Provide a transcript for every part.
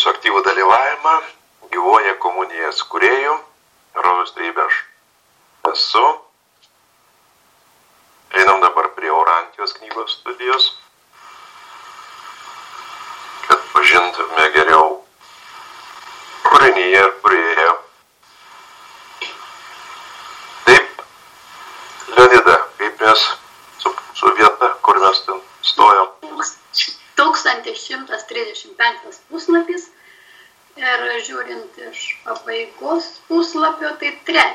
jūsų aktyvų dalyvavimą gyvoje komunijoje su kūrėju. Rojaus Trejybė aš esu. Einam dabar prie Orantijos knygos studijos, kad pažintume geriau kūrinyje ir kūrėją. Taip, Leonida, kaip mes su vieta, kur mes ten stojom? 1135 puslapis ir žiūrint iš pabaigos puslapio, tai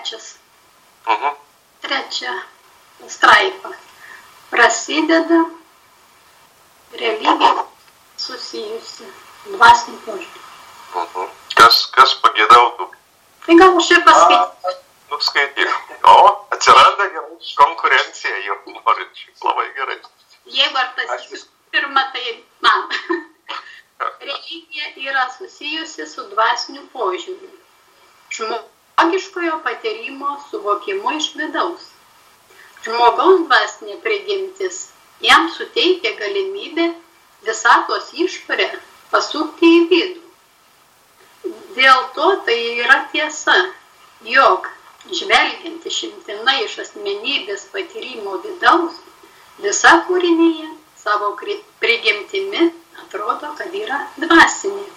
trečia straipa. Prasideda religija susijusi dvasiniu požiūriu. Kas pageidautų? Tai gal aš ir paskaitysiu. Skaityk. O, atsiranda gerai konkurencija ir norinčių. Labai gerai. Jeigu ar tas pirma, tai man. Religija yra susijusi su dvasiniu požiūriu. Žmogiškojo patyrimo suvokimu iš vidaus. Žmogaus dvasinė prigimtis jam suteikia galimybę visatos išorę pasukti į vidų. Dėl to tai yra tiesa, jog žvelgiant išimtinai iš asmenybės patyrimo vidaus, visa kūrinija savo prigimtimi atrodo, kad yra dvasinė.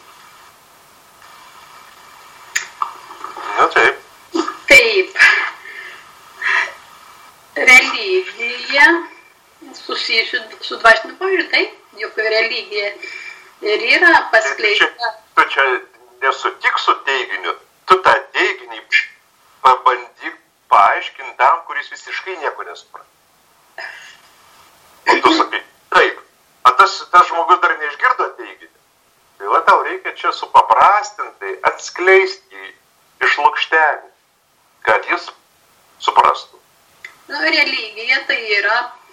Na taip. Taip. Religija susijusi su dvasiniu požiūriu, taip, juk religija ir yra paskleista. Tu čia nesutik su teiginiu, tu tą teiginį pabandyk paaiškinti tam, kuris visiškai nieko nesupranta. O tu sakai, taip, o tas žmogus dar neišgirdo teiginį. Tai va tau reikia čia supaprastintai atskleisti išlukštenį, kad jis suprastų. Religija tai yra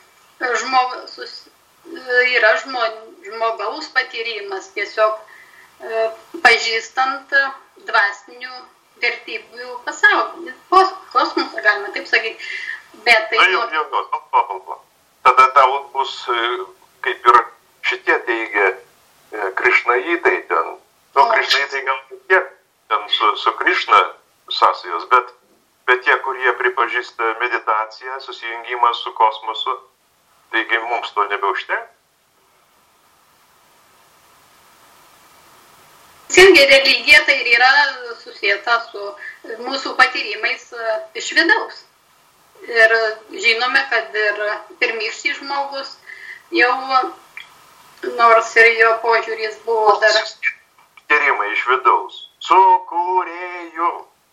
žmogaus patyrimas, tiesiog pažįstant dvasinių vertybių pasaulį. Kosmosą galima taip sakyti. Bet tai... Jau. Tada tau bus, kaip ir šitie teigia, krišnaitai ten. Krišnaitai gal tiek ten su Krišna sąsajos, bet tie, kurie pripažįsta meditaciją, susijungimą su kosmosu, taigi mums to nebeužtenka. Religija tai yra susieta su mūsų patyrimais iš vidaus. Ir žinome, kad ir pirmykštis žmogus jau, nors ir jo požiūris buvo dar... Patyrimai iš vidaus. Su kūrėju.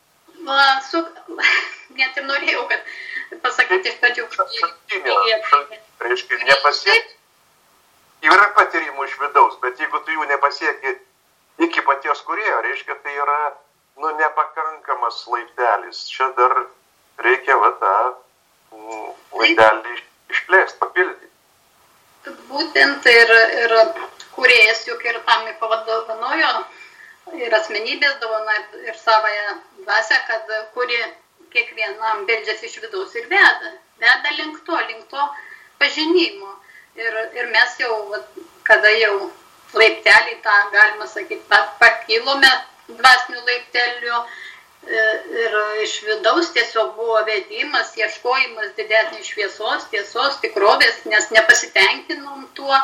Net ir norėjau, kad pasakyti iš pradžių. Reiškia, nepasiekti. Yra patyrimų iš vidaus, bet jeigu tu jų nepasieki iki paties kūrėjo, reiškia, tai yra nepakankamas laiptelis. Čia dar reikia tą laiptelį išplėsti, papildyti. Būtent ir kūrėjas juk ir tam pavadovanojo ir asmenybės dovana ir savąją dvasią, kad kuri kiekvienam beldžiasi iš vidaus ir veda link to pažinimo. Ir mes jau, kada jau laiptelį, tą galima sakyti, pakilome dvasinių laiptelių ir iš vidaus tiesiog buvo vedimas, ieškojimas didesnės šviesos, tiesos, tikrovės, nes nepasitenkinom tuo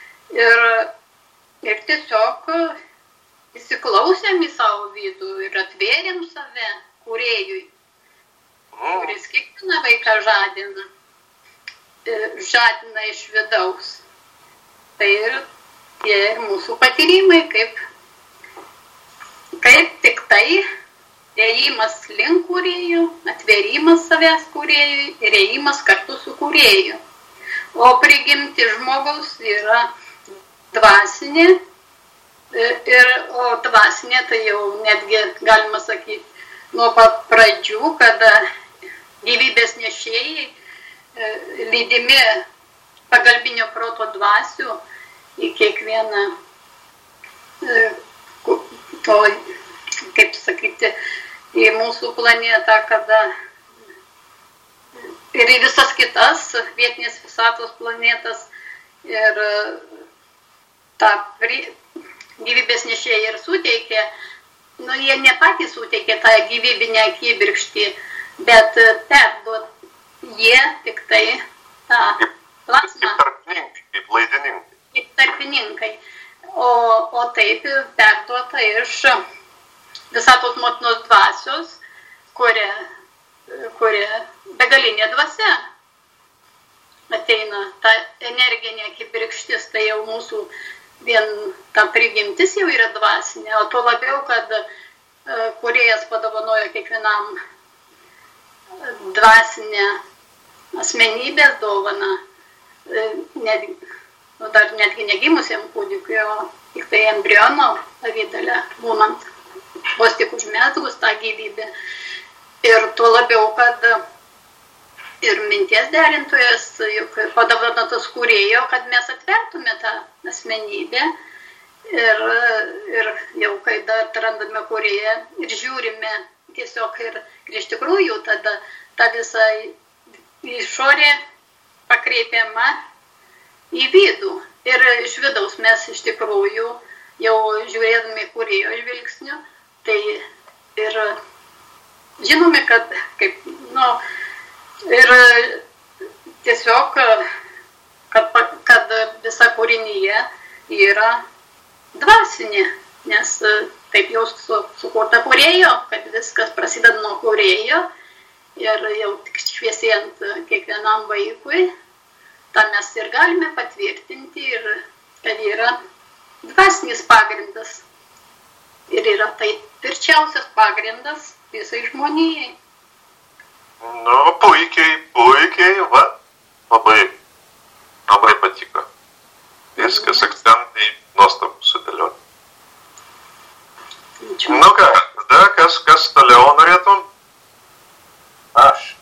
ir tiesiog įsiklausėm į savo vidų ir atvėrėm save kūrėjui, kuris kiekvieną vaiką žadina iš vidaus. Tai ir mūsų patyrimai, kaip tik tai ėjimas link kūrėjų, atvėrimas savęs kūrėjui ir ėjimas kartu su kūrėju. O prigimti žmogaus yra dvasinė, o dvasinė tai jau netgi galima sakyti nuo pat pradžių, kada gyvybės nešėjai lydimi pagalbinio proto dvasių į kiekvieną kaip sakyti, į mūsų planetą, kada ir į visas kitas vietinės visatos planetas ir tą gyvybės nešėjai ir suteikė, jie ne patys suteikė tą gyvybinę kibirkštį, bet perduot jie tik tai tą plasmą. Kaip laidininkai. Kaip tarpininkai. O taip perduota iš visatos motinos dvasios, kuri begalinė dvasia ateina. Ta energinė kibirkštis, tai jau mūsų vien ta prigimtis jau yra dvasinė, o tuo labiau, kad kūrėjas padovanojo kiekvienam dvasinę asmenybės dovaną, dar netgi negimusiam kūdikiui, o tik tai embriono pavidale būnant, vos tik užmezgus tą gyvybę. Ir tuo labiau, kad ir minties derintojas, juk padovanotas kūrėjo, kad mes atvertume tą asmenybę ir jau kai dar atrandame kūrėją ir žiūrime tiesiog ir iš tikrųjų tada ta visa išorė pakreipiama į vidų. Ir iš vidaus mes iš tikrųjų jau žiūrėdami kūrėjo žvilgsniu, tai ir žinome, kad kaip, ir tiesiog, kad visa kūrinyje yra dvasinė, nes taip jau sukurta kūrėjo, kad viskas prasideda nuo kūrėjo ir jau tik šviesėjant kiekvienam vaikui, tą mes ir galime patvirtinti, ir kad yra dvasinis pagrindas ir yra tai tvirčiausias pagrindas visai žmonijai. Puikiai, va, labai patiko. Viskas akcentai nuostabu sudėlioti. Ką, tada kas toliau norėtum? Aš.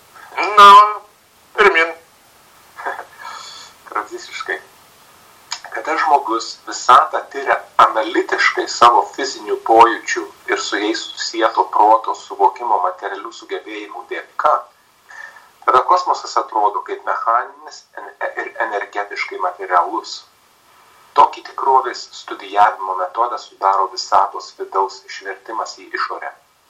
Pirmin. Tradiciškai. Kada žmogus visatą tyria analitiškai savo fizinių pojūčių ir su jais susieto proto suvokimo materialių sugebėjimų dėka, tada kosmosas atrodo kaip mechaninis ir energetiškai materialus. Tokį tikrovės studijavimo metodą sudaro visatos vidaus išvertimas į išorę.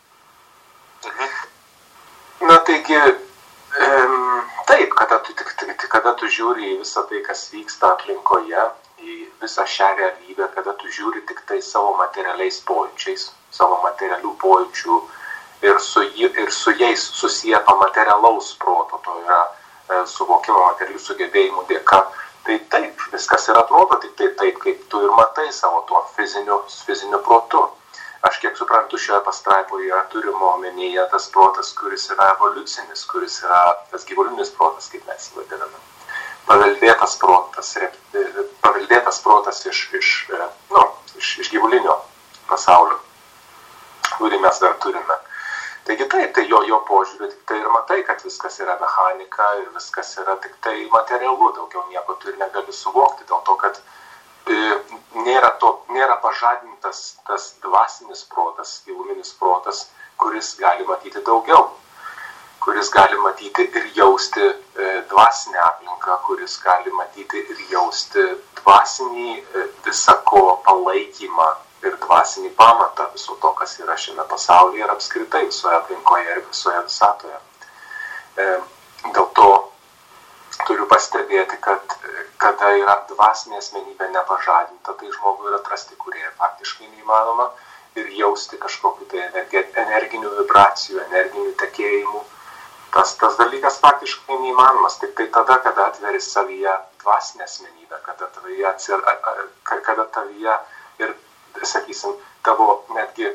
Taigi, taip, kada tu žiūri į visą tai, kas vyksta aplinkoje, į visą šią realybę, kada tu žiūri tik tai savo materialiais pojūčiais, savo materialių pojūčių ir su jais susieto materialaus proto, to yra suvokimo materialių sugebėjimų dėka, tai taip, viskas ir atrodo tik tai taip, kaip tu ir matai savo tuo fiziniu protu. Aš kiek suprantu, šioje pastraipoje yra turimo omenyje tas protas, kuris yra evoliucinis, kuris yra tas gyvulinis protas, kaip mes jį vadiname. Paveldėtas protas iš gyvulinio pasaulio, kurį mes dar turime. Taigi taip, tai jo požiūrį tik tai ir matai, kad viskas yra mechanika ir viskas yra tik tai materialu, daugiau nieko tu ir negali suvokti, dėl to, kad nėra pažadintas tas dvasinis protas, giluminis protas, kuris gali matyti daugiau, kuris gali matyti ir jausti dvasinę aplinką, kuris gali matyti ir jausti dvasinį visako palaikymą ir dvasinį pamatą viso to, kas yra šiame pasaulyje ir apskritai visoje aplinkoje ir visoje visatoje. Dėl to turiu pastebėti, kad kada yra dvasinė asmenybė nepažadinta, tai žmogui yra atrasti kūrėją faktiškai neįmanoma ir jausti kažkokiu tai energinių vibracijų, energinių tekėjimų. Tas dalykas faktiškai neįmanomas, tik tai tada, kada atveri savyje dvasinę asmenybę, kada tavyje ir, sakysim, tavo netgi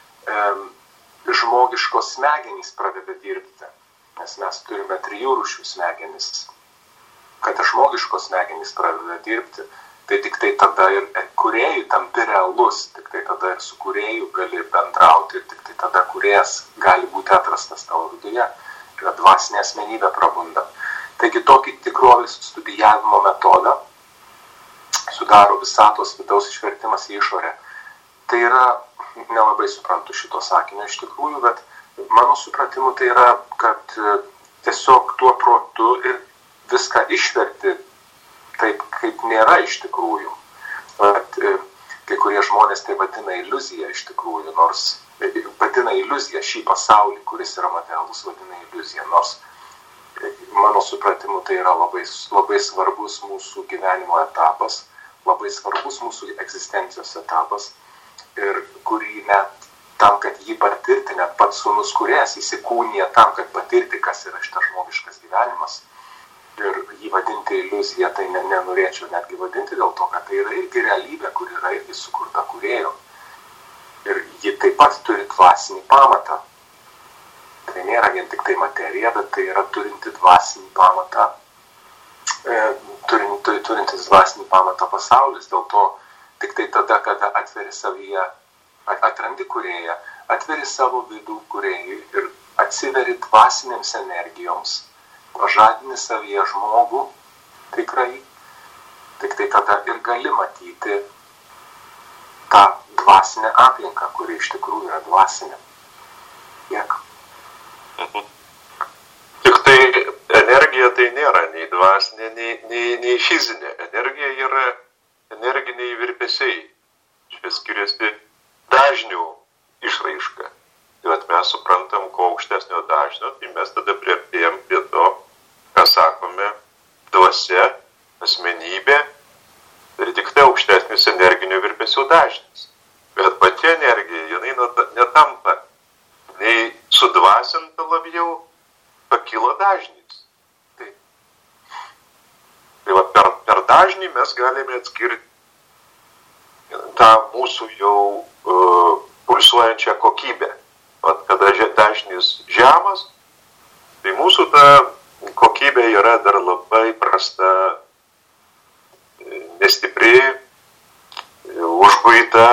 žmogiškos smegenys pradeda dirbti, nes mes turime 3 rūšių smegenis. Kada žmogiškos smegenys pradeda dirbti, tai tik tai tada ir kūrėjui tampi realus, tik tai tada ir su kūrėju gali bendrauti ir tik tai tada kūrėjas gali būti atrastas tavo viduje. Yra dvasinė asmenybė prabunda. Taigi tokį tikrovės studijavimo metodą sudaro visatos vidaus išvertimas į išorę. Tai yra, nelabai suprantu šito sakinio iš tikrųjų, bet mano supratimu tai yra, kad tiesiog tuo protu ir viską išverti taip, kaip nėra iš tikrųjų. Bet kai kurie kurie žmonės tai vadina iliuzija iš tikrųjų, nors vadina iliuzija šį pasaulį, kuris yra materialus, vadina iliuzija, nors mano supratimu tai yra labai, labai svarbus mūsų gyvenimo etapas, labai svarbus mūsų egzistencijos etapas ir kurį net tam, kad jį patirti, net pats sūnus kūrėjas įsikūnija tam, kad patirti, kas yra šitas žmogiškas gyvenimas. Ir jį vadinti iliuzija, tai nenorėčiau netgi vadinti dėl to, kad tai yra irgi realybė, kur yra irgi sukurta kūrėjo. Ir ji taip pat turi dvasinį pamatą. Tai nėra vien tik tai materija, bet tai yra turinti dvasinį pamatą, turintis dvasinį pamatą pasaulis. Dėl to tik tai tada, kada atveri savyje, atrandi kūrėją, atveri savo vidų kūrėjui ir atsiveri dvasinėms energijoms, pažadini savyje žmogų tikrai, tik tai tada ir gali matyti tą dvasinę aplinką, kuri iš tikrųjų yra dvasinė. Tiek. Tik tai energija tai nėra nei dvasinė, nei fizinė. Energija yra energiniai virpesiai. Čia skiriasi dažnių išraiška. Tai vat mes suprantam, ko aukštesnio dažnio, tai mes tada priartėjam prie to, ką sakome, dvasia, asmenybė, tai tik tai aukštesnis energinių virpesių dažnis. Bet pati energija, jinai netampa nei sudvasinta labiau, pakilo dažnis. Tai va, per dažnį mes galime atskirti tą mūsų jau pulsuojančią kokybę. Vat, kada dažnis žemas, tai mūsų ta kokybė yra dar labai prasta, nestipri, užguita,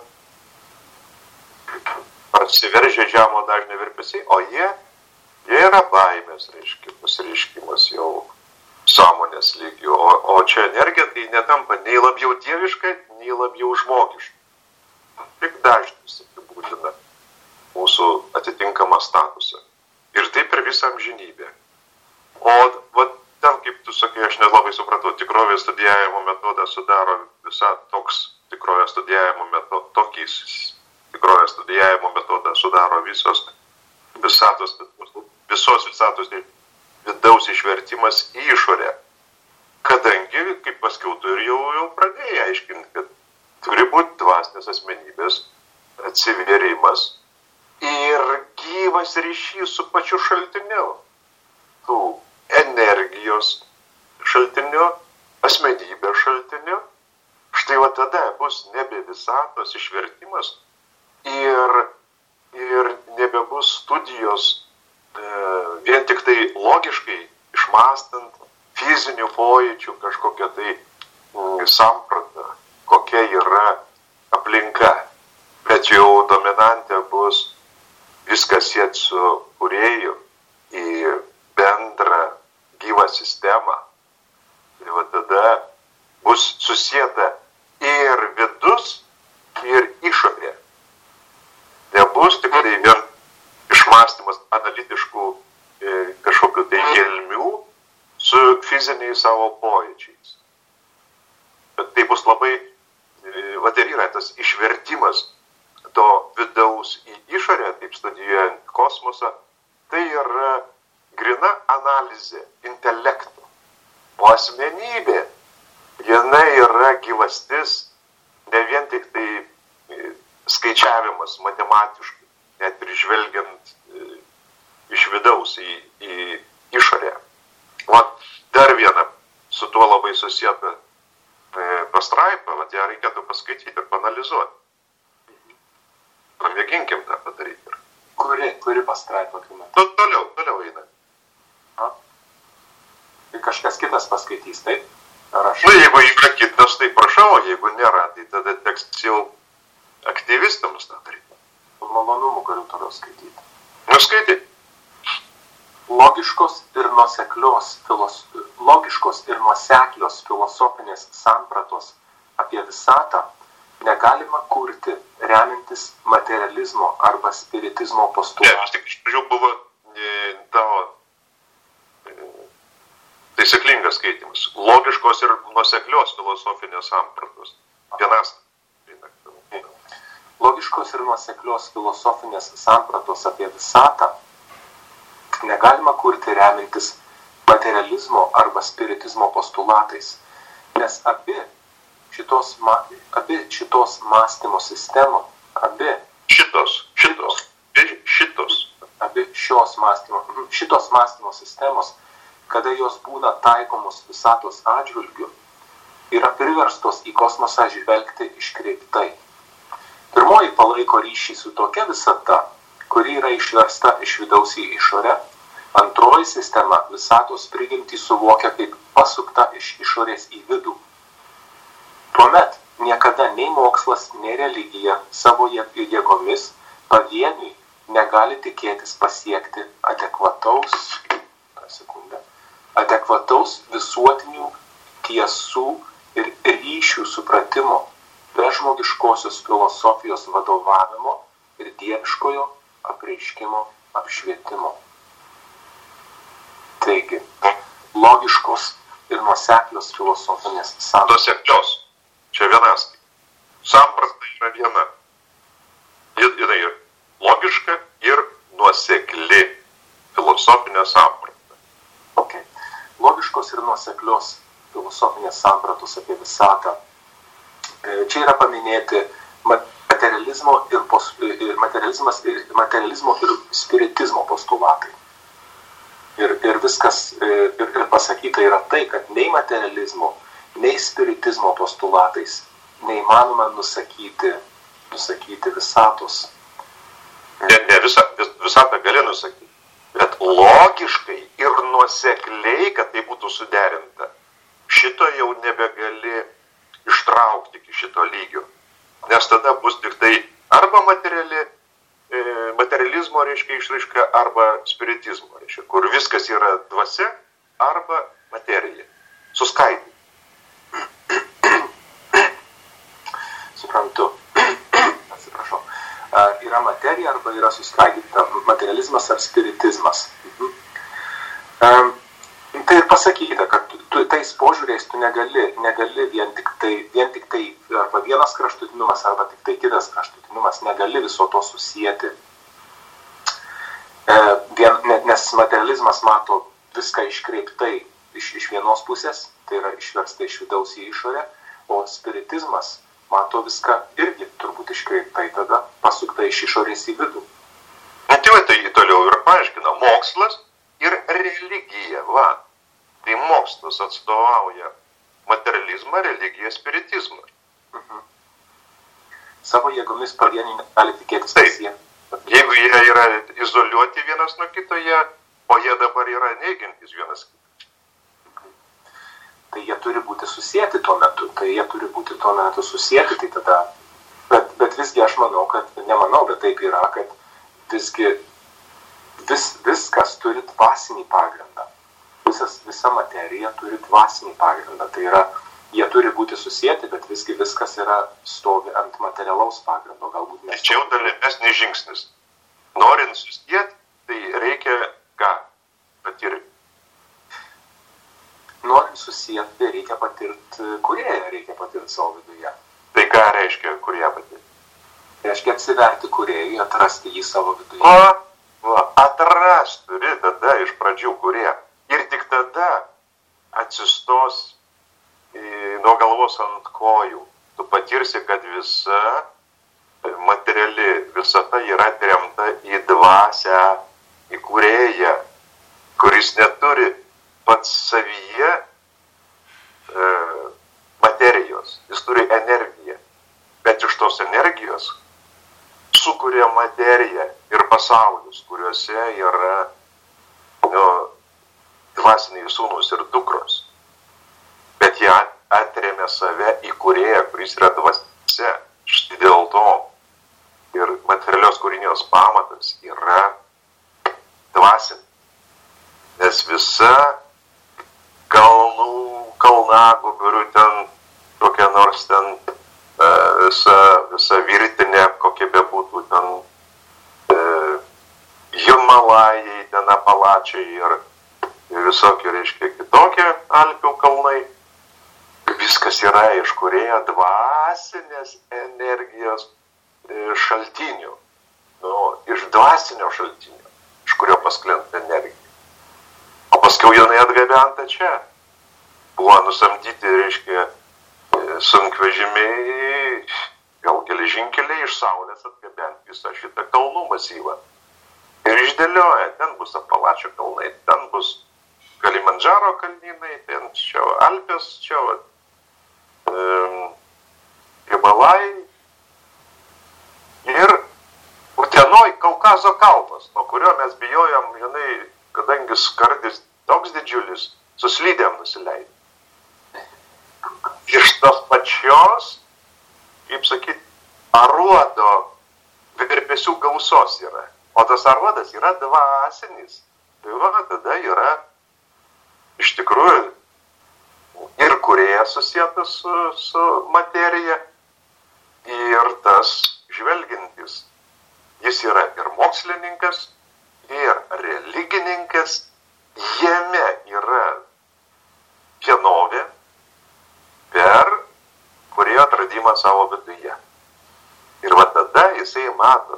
prasiveržia žemo dažnio virpesiai, o jie yra baimės, reiškia, pasireiškimas jau sąmonės lygių. O čia energija tai netampa nei labiau dieviška, nei labiau žmogiška. Tik dažnis apibūdina mūsų atitinkamą statusą. Ir taip per visą amžinybę. O va, ten, kaip tu sakai, aš nelabai supratau, tikrovės studijavimo metodą sudaro toks tikrovės studijavimo metodas, tokį tikrovės studijavimo metodą sudaro visos visatos vidaus išvertimas į išorę. Kadangi, kaip paskiau tu ir jau pradėjai aiškinti, kad turi būti dvasinės asmenybės atsivėrimas ir gyvas ryšys su pačiu šaltiniu. Tų energijos šaltiniu, asmenybės šaltiniu. Štai va tada bus nebe visatos išvertimas ir nebebus studijos vien tik tai logiškai išmąstant fizinių pojūčių kažkokią tai sampratą, kokia yra aplinka. Bet jau dominantė bus viskas siet su kūrėju į bendrą gyvą sistemą. Ir va tada bus susieta ir vidus, ir išorė. Nebus tik tai vien išmąstymas analitiškų kažkokių tai gelmių su fiziniais savo pojūčiais. Bet tai bus labai, va ir yra tas išvertimas to vidaus į išorę, taip studijuojant kosmosą, tai yra grina analizė intelekto. O asmenybė, jinai yra gyvastis, ne vien tik tai skaičiavimas matematiškai, net ir žvelgiant iš vidaus į išorę. O dar viena su tuo labai susieta pastraipą, ją reikėtų paskaityti ir panalizuoti. Pamėginkim tą padaryti. Kuri pastraipa? Toliau eina. Tai kažkas kitas paskaitys, taip? Jeigu yra kitas, tai prašau, jeigu nėra, tai tada teks jau aktyvistams tą daryti. Malonumu galiu toliau skaityti. Nuskaityti. Logiškos ir nuoseklios filosofinės sampratos apie visatą negalima kurti remintis materializmo arba spiritizmo postulatų. Ne, tik iš pradžių buvo tavo taisyklingas skaitimas. Logiškos ir nuoseklios filosofinės sampratos. Vienas. logiškos ir nuoseklios filosofinės sampratos apie visatą negalima kurti remintis materializmo arba spiritizmo postulatais, nes abi šitos mąstymo sistemos, šitos mąstymo sistemos, kada jos būna taikomos visatos atžvilgiu, yra priverstos į kosmosą žvelgti iškreiptai. Pirmoji palaiko ryšį su tokia visata, kuri yra išversta iš vidaus į išorę. Antroji sistema visatos prigimtį suvokia kaip pasukta iš išorės į vidų. Tuomet niekada nei mokslas, nei religija savo jėgomis pavieniui negali tikėtis pasiekti adekvataus visuotinių tiesų ir ryšių supratimo be žmogiškosios filosofijos vadovavimo ir dieviškojo apreiškimo apšvietimo. Taigi, logiškos ir nuoseklios filosofinės sampratos. Nuoseklios. Čia vienas. Samprata yra viena. Jinai ir logiška ir nuosekli filosofinė samprata. Okay. Logiškos ir nuoseklios filosofinės sampratos apie visatą. Čia yra paminėti materializmo ir spiritizmo postulatai. Ir viskas, ir pasakyta yra tai, kad nei materializmo, nei spiritizmo postulatais neįmanoma nusakyti visatos. Ne visatą gali nusakyti, bet logiškai ir nuosekliai, kad tai būtų suderinta. Šito jau nebegali ištraukti iki šito lygio, nes tada bus tik tai arba materializmo reiškia išraiška, arba spiritizmo reiškia, kur viskas yra dvasia arba materija. Suskaidyti. Suprantu. Atsiprašau. Yra materija arba yra suskaidyta materializmas ar spiritizmas. Tai ir pasakyta, kad tais požiūriais tu negali vien tik tai arba vienas kraštutinumas, arba tik tai kitas kraštutinumas, negali viso to susijęti. Nes materializmas mato viską iškreiptai iš vienos pusės, tai yra išversta iš vidaus į išorę, o spiritizmas mato viską irgi turbūt iškreiptai, tada pasukta iš išorės į vidų. Tai toliau ir paaiškina mokslas ir religija. Va. Tai mokslas atstovauja materializmą, religiją, spiritizmą. Savo jėgomis pavieniai negali tikėtis pasiekti. Jeigu jie yra izoliuoti vienas nuo kito, o jie dabar yra neigiantys vienas kitą. Tai jie turi būti susieti tuo metu. Tai tada... Bet visgi aš manau, bet taip yra, kad visgi viskas turi dvasinį pagrindą. Visa materija turi dvasinį pagrindą. Tai yra, jie turi būti susieti, bet visgi viskas stovi ant materialaus pagrindo. Galbūt mes... Čia jau dalimesnis žingsnis. Norint susieti, tai reikia ką? Patirti. Norint susieti, reikia patirti kūrėją, reikia patirti savo viduje. Tai ką reiškia kūrėją patirti? Reiškia apsiverti kūrėjui, atrasti jį savo viduje. Atras turi tada iš pradžių kūrėją. Ir tik tada atsistos nuo galvos ant kojų. Tu patirsi, kad visa materiali visata yra atremta į dvasią, į kūrėją, kuris neturi pats savyje materijos. Jis turi energiją. Bet iš tos energijos sukuria materiją ir pasaulius, kuriuose yra dvasiniai sūnus ir dukros. Bet jie atremia save į kūrėją, kuris yra dvasia. Štai dėl to ir materialios kūrinijos pamatas yra dvasinis. Nes visa kalnagūbrių ten, kokia nors ten, visa virtinė, kokia bebūtų ten, Himalajai, ten Apalačiai ir visokie, reiškia, kitokie Alpių kalnai. Viskas yra iš kūrėjo dvasinės energijos šaltinių, iš dvasinio šaltinio, iš kurio pasklinda energija. O paskiau jinai atgabenta čia. Buvo nusamdyti, reiškia, sunkvežimiai, gal geležinkeliai iš Saulės atgabenti visą šitą kalnų masyvą. Ir išdėlioja, ten bus Apalačio kalnai, ten bus Kalimandžaro kalnynai, ten čia Alpės, čia Himalajai ir Utenoj Kaukazo kalnas, nuo kurio mes bijojom, žinai, kadangi skardis toks didžiulis, su slydėm nusileidė. Iš tos pačios, kaip sakyt, aruodo virpesių gausos yra. O tas aruodas yra dvasinis. Tai va, tada yra iš tikrųjų ir kūrėjas susietas su materija, ir tas žvelgintis. Jis yra ir mokslininkas, ir religininkas. Jame yra vienovė per kūrėjo atradimą savo viduje. Ir va tada jisai mato,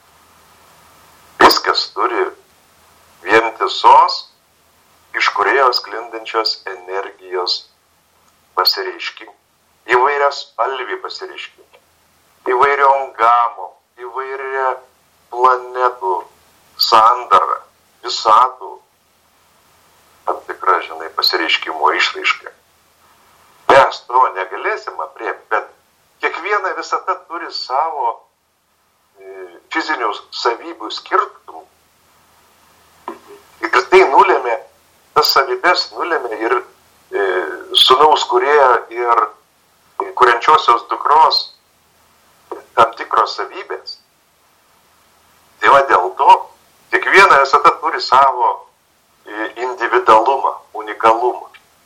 viskas turi vientisos iš kūrėjo sklindančios energijos pasireiškimą, įvairias spalvį pasireiškimą, įvairiom gamom, įvairia planetų sandarą, visatų, tam tikra, žinai, pasireiškimo išraiška. Mes to negalėsim aprėpti, bet kiekviena visata turi savo fizinių savybių skirtumų. Ir tai nulėmė, tas savybės nulėmė ir sūnaus kūrėjo ir kuriančiosios dukros tam tikros savybės. Tai va dėl to kiekviena visata turi savo individualumą, unikalumą.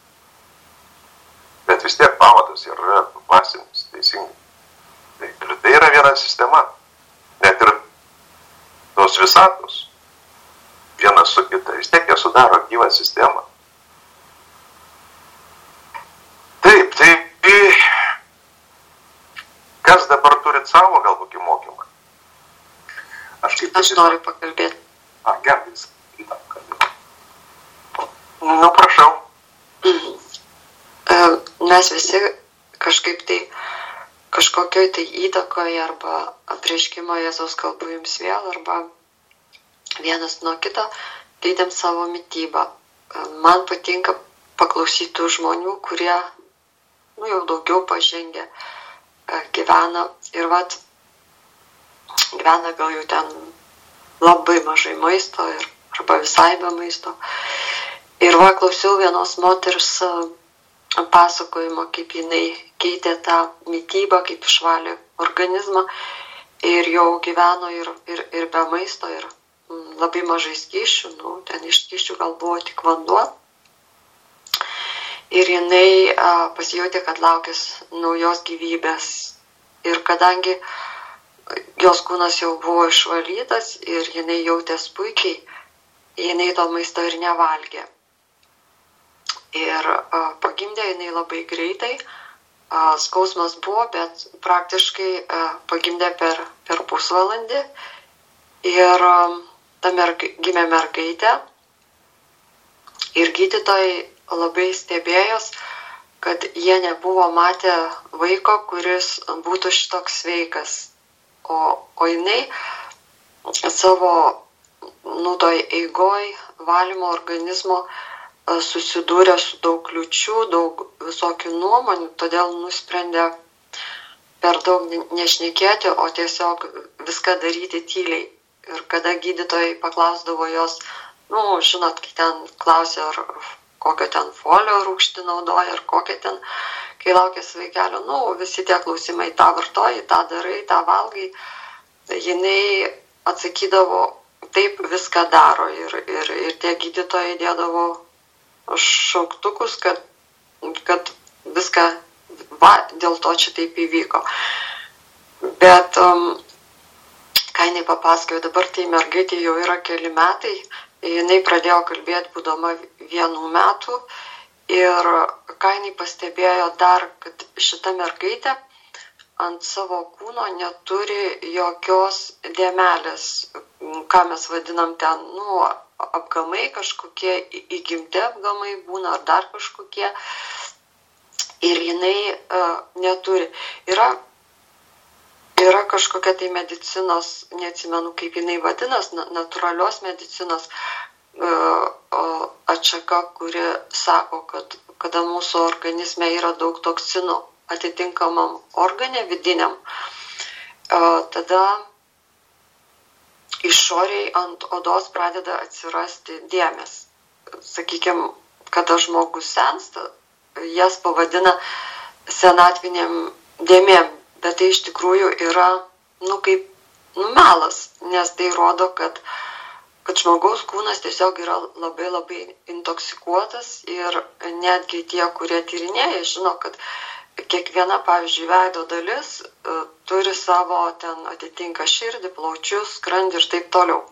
Bet vis tiek pamatas yra dvasinis, teisingai. Tai yra viena sistema. Net ir tos visatos, vienas su kita, vis tiek jie sudaro gyvą sistemą. Taip, tai kas dabar turit savo gal kokį mokymą? Aš noriu pakalbėti. Gerbės. Nu, prašau. Mes visi kažkaip tai kažkokioj tai įtakoje arba apreiškimo Jėzaus kalbų jums vėl arba vienas nuo kito keitėm savo mitybą. Man patinka paklausyti tų žmonių, kurie jau daugiau pažengę gyvena ir vat gyvena gal jau ten labai mažai maisto arba visai be maisto. Ir va klausiau vienos moters pasakojimo, kaip jinai keitė tą mitybą, kaip išvalė organizmą ir jau gyveno ir be maisto ir labai mažai skysčių, ten iš skysčių gal buvo tik vanduo. Ir jinai pasijautė, kad laukės naujos gyvybės. Ir kadangi jos kūnas jau buvo išvalytas ir jinai jautės puikiai, jinai to maisto ir nevalgė. Ir pagimdė jinai labai greitai, skausmas buvo, bet praktiškai pagimdė per pusvalandį. Ir gimė mergaitė. Ir gydytojai labai stebėjos, kad jie nebuvo matę vaiko, kuris būtų šitoks sveikas. O jinai savo toj eigoj valymo organizmo susidūrė su daug kliučių, daug visokių nuomonių, todėl nusprendė per daug nešnekėti, o tiesiog viską daryti tyliai. Ir kada gydytojai paklausdavo jos, žinot, kai ten klausė, ar kokio ten folio rūgštį naudoja, ar kokia ten, kai laukėsi vaikelio, visi tie klausimai, tą vartoji, tą darai, tą valgai, jinai atsakydavo, taip viską daro ir tie gydytojai dėdavo šauktukus, kad viską, dėl to čia taip įvyko. Bet, ką jinai papasakojo, dabar tai mergaitė jau yra keli metai, jinai pradėjo kalbėti būdama 1 metų ir ką jinai pastebėjo dar, kad šita mergaitė ant savo kūno neturi jokios dėmelės, ką mes vadinam ten, apgamai kažkokie, įgimti apgamai būna ar dar kažkokie. Ir jinai neturi. Yra kažkokia tai medicinos, neatsimenu kaip jinai vadinas, natūralios medicinos atšaka, kuri sako, kad kada mūsų organizme yra daug toksinų atitinkamam organe vidiniam, tada išoriai ant odos pradeda atsirasti dėmės. Sakykime, kada žmogus sensta, jas pavadina senatvinėm dėmėm, bet tai iš tikrųjų yra, melas, nes tai rodo, kad žmogaus kūnas tiesiog yra labai labai intoksikuotas ir netgi tie, kurie tyrinėja, žino, kad kiekviena, pavyzdžiui, veido dalis turi savo ten atitinka širdį, plaučius, skrandį ir taip toliau.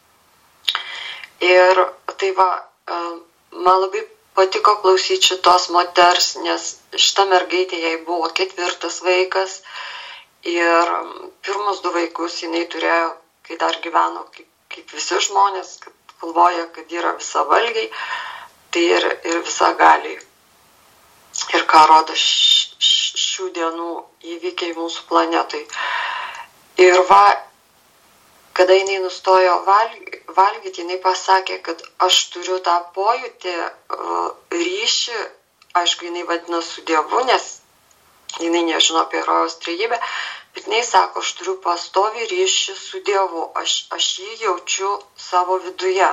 Ir tai man labai patiko klausyti šitos moters, nes šita mergaitė jai buvo 4. vaikas ir pirmus 2 vaikus jinai turėjo, kai dar gyveno kaip visi žmonės, kad galvoja, kad yra visavalgiai, tai ir visagaliai. Ir ką rodo šių dienų įvykiai mūsų planetai. Ir kada jinai nustojo valgyti, jinai pasakė, kad aš turiu tą pojūtį, ryšį, aišku, jinai vadina su Dievu, nes jinai nežino apie rojaus trejybę, bet jinai sako, aš turiu pastovį ryšį su Dievu, aš jį jaučiu savo viduje.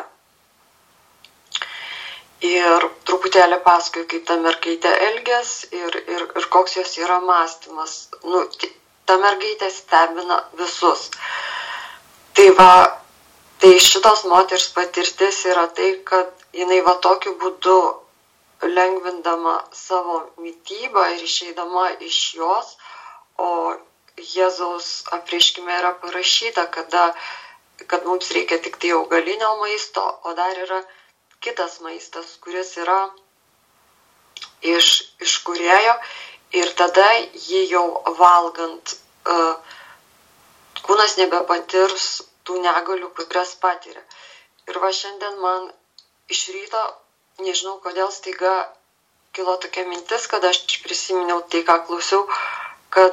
Ir truputėlį pasakoju, kaip ta mergaitė elgės ir koks jos yra mąstymas. Ta mergaitė stebina visus. Tai šitos moters patirtis yra tai, kad jinai tokiu būdu lengvindama savo mitybą ir išeidama iš jos, o Jėzaus apreiškime yra parašyta, kad mums reikia tik tai augalinio maisto, o dar yra kitas maistas, kuris yra iš kūrėjo ir tada jį jau valgant kūnas nebepatirs tų negalių, kurias patiria. Ir šiandien man iš ryto, nežinau kodėl staiga kilo tokia mintis, kad aš prisiminiau tai, ką klausiau, kad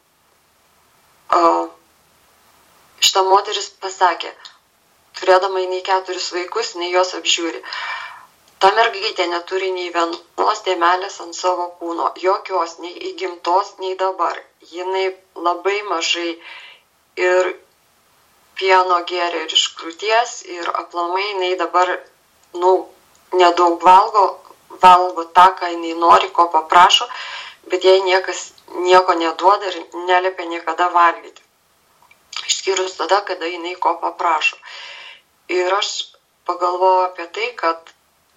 šita moteris pasakė, turėdama jinai 4 vaikus, jinai juos apžiūri. Ta mergaitė neturi nei vienos dėmelės ant savo kūno, jokios, nei įgimtos, nei dabar. Jinai labai mažai ir pieno geria ir iš krūties, ir aplamai jinai dabar, nedaug valgo tą, ką jinai nori, ko paprašo, bet jai niekas nieko neduoda ir neliepia niekada valgyti. Išskyrus tada, kada jinai ko paprašo. Ir aš pagalvojau apie tai, kad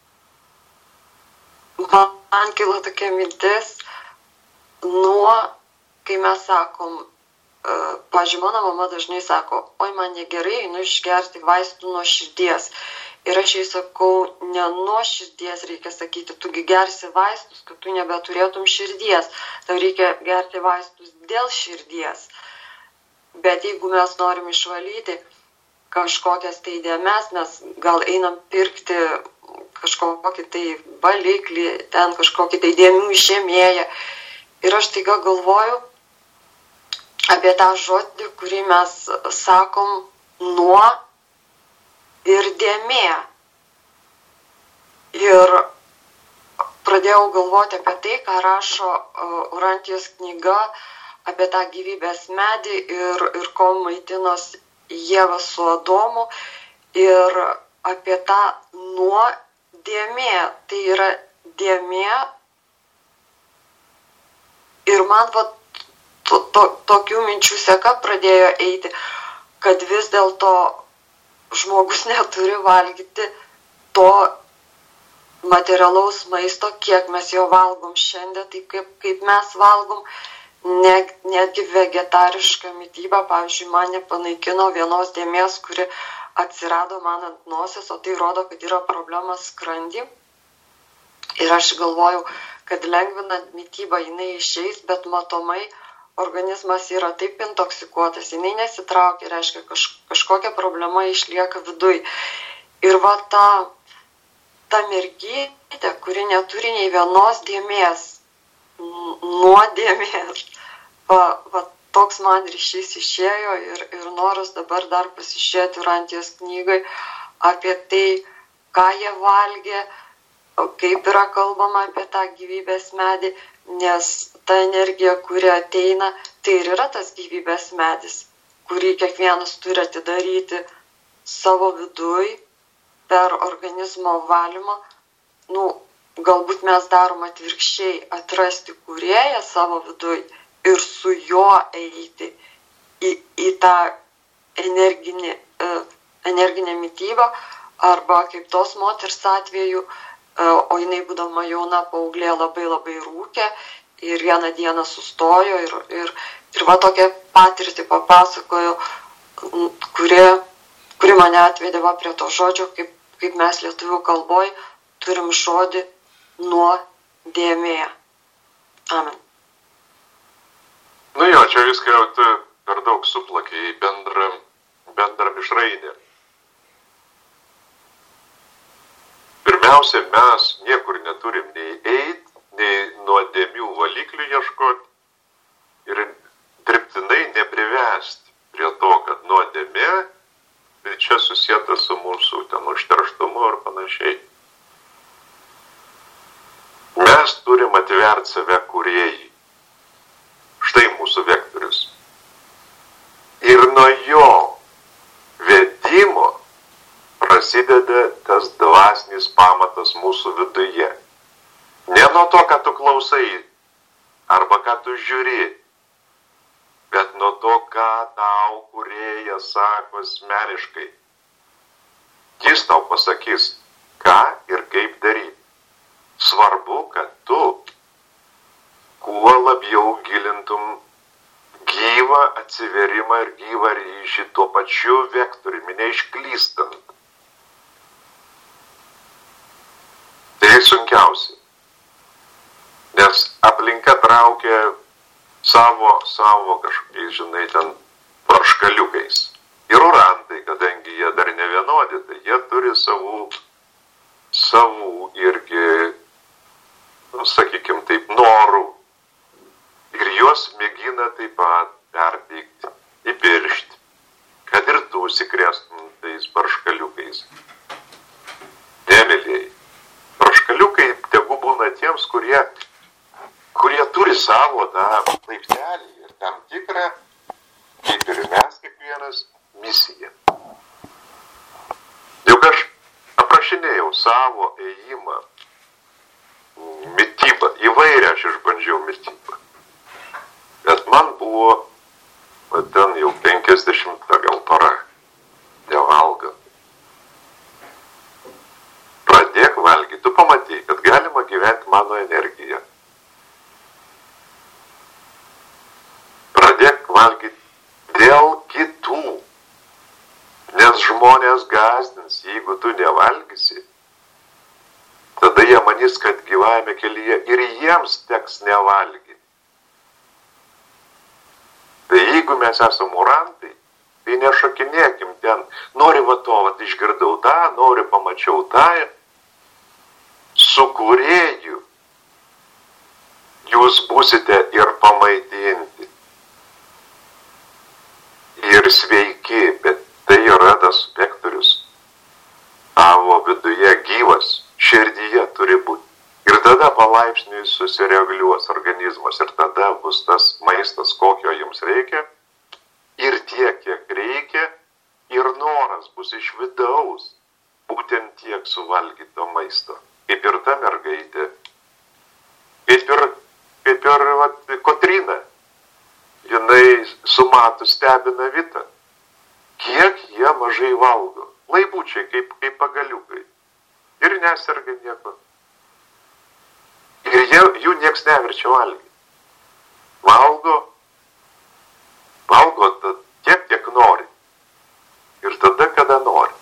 man kilo tokia mintis, kai mes sakom, pavyzdžiui, mano mama dažnai sako, oi, man negerai, einu išgerti vaistų nuo širdies. Ir aš jai sakau, ne nuo širdies reikia sakyti, tugi gersi vaistus, kad tu nebeturėtum širdies. Tau reikia gerti vaistus dėl širdies. Bet jeigu mes norim išvalyti kažkokias tai dėmes, mes gal einam pirkti kažkokį tai valiklį, ten kažkokį tai dėmių išėmėją. Ir aš taiga galvoju apie tą žodį, kurį mes sakom nuo ir dėmė. Ir pradėjau galvoti apie tai, ką rašo Urantijos knyga apie tą gyvybės medį ir ko maitinos Ieva su Adomu ir apie tą nuodėmė. Tai yra dėmė ir man tokių minčių seka pradėjo eiti, kad vis dėlto žmogus neturi valgyti to materialaus maisto, kiek mes jo valgom šiandien, taip kaip mes valgom. Netgi vegetariška mityba, pavyzdžiui, man nepanaikino vienos dėmės, kuri atsirado man ant nosies, o tai rodo, kad yra problema skrandį. Ir aš galvojau, kad lengvinant mitybą jinai išeis, bet matomai organizmas yra taip intoksikuotas, jinai nesitraukia, reiškia, kažkokia problema išlieka viduj. Ir va ta mergytė, kuri neturi nei vienos dėmės, nuodėmės, va toks man ryšys išėjo ir noras dabar dar pasižiūrėti Urantijos knygai apie tai, ką jie valgė, kaip yra kalbama apie tą gyvybės medį, nes ta energija, kuri ateina, tai ir yra tas gyvybės medis, kurį kiekvienas turi atidaryti savo viduj per organizmo valymą. Galbūt mes darom atvirkščiai, atrasti kūrėją savo viduj ir su juo eiti į tą energinę mitybą, arba kaip tos moters atveju, o jinai būdama jauna paauglė labai labai rūkė ir vieną dieną sustojo ir va tokią patirtį papasakojo, kuri mane atvedė va prie to žodžio, kaip mes lietuvių kalboj turim žodį nuodėmė. Amen. Jo, čia viską jau tu per daug suplakė į bendrą mišrainę. Pirmiausia, mes niekur neturim nei eit, nei nuodėmių valiklių ieškoti ir dirbtinai neprivesti prie to, kad nuodėmė, tai čia susieta su mūsų ten užterštumu ir panašiai. Mes turim atverti save kūrėjai. Štai mūsų vektorius. Ir nuo jo vedimo prasideda tas dvasinis pamatas mūsų viduje. Ne nuo to, ką tu klausai arba ką tu žiūri, bet nuo to, ką tau kūrėjas sako asmeniškai. Jis tau pasakys, ką ir kaip daryti. Svarbu, kad tu kuo labiau gilintum gyvą atsiverimą ir gyvą ryšį tuo pačiu vektoriumi, neišklystant. Tai sunkiausia, nes aplinka traukia savo kažkokiais, žinai, ten praškaliukais. Ir urantai, kadangi jie dar ne vienodi, tai jie turi savų irgi, sakykim taip, norų. Ir juos mėgina taip pat perteikti, įpiršti, kad ir tu užsikrėstum tais barškaliukais. Nemėlėjai, barškaliukai tegu būna tiems, kurie turi savo tą laiptelį ir tam tikrą, kaip ir mes kiekvienas, misiją. Juk aš aprašinėjau savo ėjimą, mitybą, įvairią aš išbandžiau mitybą. Bet man buvo, ten jau 50 gal para nevalgo. Pradėk valgyti, tu pamatai, kad galima gyventi mano energiją. Pradėk valgyti dėl kitų, nes žmonės gąsdins, jeigu tu nevalgysi, tada jie manys, kad gyvajame kelyje ir jiems teks nevalgyti. Tai jeigu mes esame urantai, tai nešokinėkim ten, nori va to, išgirdau tą, nori pamačiau tą, su kūrėju jūs būsite ir pamaitinti, ir sveiki, bet tai yra tas vektorius, tavo viduje gyvas, širdyje turi būti. Ir tada palaipsniui susireguliuos organizmas ir tada bus tas maistas, kokio jums reikia, ir tiek, kiek reikia, ir noras bus iš vidaus būtent tiek suvalgyto maisto. Kaip ir ta mergaitė, kaip ir Kotryna, jinai su matu stebina Vitą. Kiek jie mažai valgo, laibučiai kaip pagaliukai, ir neserga nieko. Ir jų nieks neverčia valgyti. Valgo tiek, kiek nori. Ir tada, kada nori.